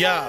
Yeah.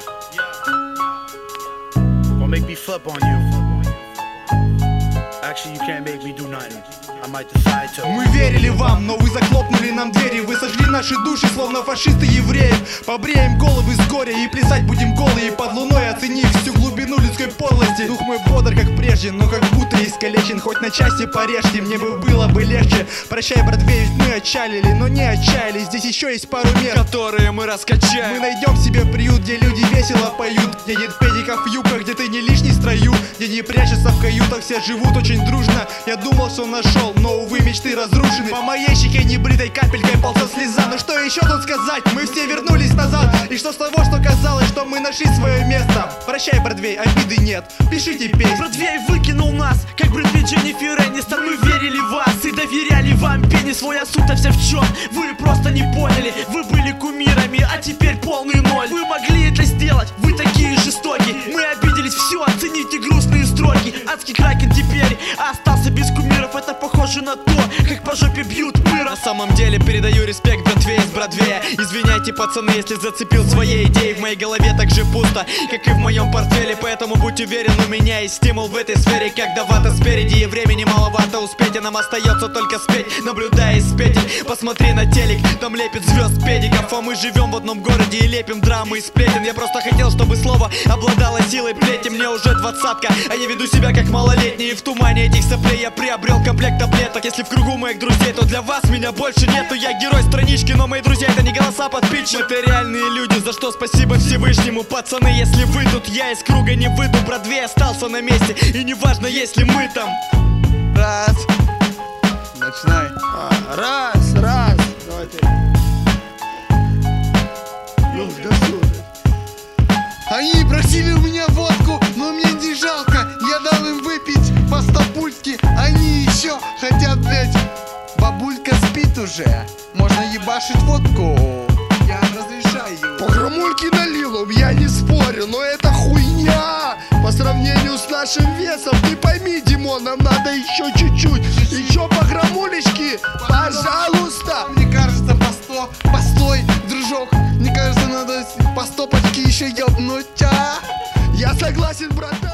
Don't make me flip on you. Actually, you can't make me do nothing. I might decide to. Мы верили вам, но вы захлопнули нам двери. Вы сожгли наши души, словно фашисты евреев. Побреем головы с горя и плясать будем голые под луной, оценив всю глубину людской подлости. Дух мой бодр, как прежде, но как будто искалечен. Хоть на части порежьте, мне бы было бы легче. Прощай, Бродвей, ведь мы отчалили, но не отчаяли. Здесь еще есть пару мест, которые мы раскачаем. Мы найдем себе приют, где люди весело поют, где нет педиков в юбках, где ты не лишний в строю, где не прячутся в каютах, все живут очень дружно. Я думал, что нашел, но, увы, мечты разрушены. По моей щеке небритой капелькой ползет слеза. Ну что еще тут сказать? Мы все вернулись назад. И что с того, что казалось, что мы нашли свое место? Прощай, Бродвей, обиды нет, пишите песни. Бродвей выкинул нас, как Брэд Питт, Дженнифер Энистон. Мы верили в вас и доверяли вам. Пенни свой осуд, а вся в чем? Вы просто не поняли. Вы были кумирами, а теперь полный ноль. Вы могли это сделать, вы такие жестокие. Мы обиделись, все, оцените грустные строки. Адский кракен теперь остался без кумиров. Это похоже на то, как по жопе бьют мира. На самом деле передаю респект Бродвею с Бродвея. Извиняйте, пацаны, если зацепил своей идеей. В моей голове так же пусто, как и в моем портфеле. Поэтому будь уверен, у меня есть стимул в этой сфере. Когда вата спереди и времени маловато успеть, и нам остается только спеть, наблюдая из петель. Посмотри на телек, там лепит звезд педиков. А мы живем в одном городе и лепим драмы из сплетен. Я просто хотел, чтобы слово обладало силой плети. Мне уже 20-ка, а я веду себя как малолетний. И в тумане этих соплей я приобрел комплект таблеток. Если в кругу моих друзей, то для вас меня больше нету. Я герой странички, но мои друзья это не голоса под питч. Это реальные люди, за что спасибо Всевышнему. Пацаны, если вы тут, я из круга не выйду. Бродвей остался на месте, и неважно, если мы там. Раз. Начинай. Раз. Давай ты. Ну, Они просили у меня водку, но мне не жалко. Я дал им выпить по стопульке. Они еще хотят, блять. Бабулька спит уже, можно ебашить водку. Я разрешаю. По грамульке налил, я не спорю, но это хуйня по сравнению с нашим весом. Ты пойми, Димон, нам надо еще чуть-чуть. Еще по грамулечке, пожалуйста. Мне кажется, постой, дружок. Мне кажется, надо по стопочке еще ебнуть. Я согласен, брат.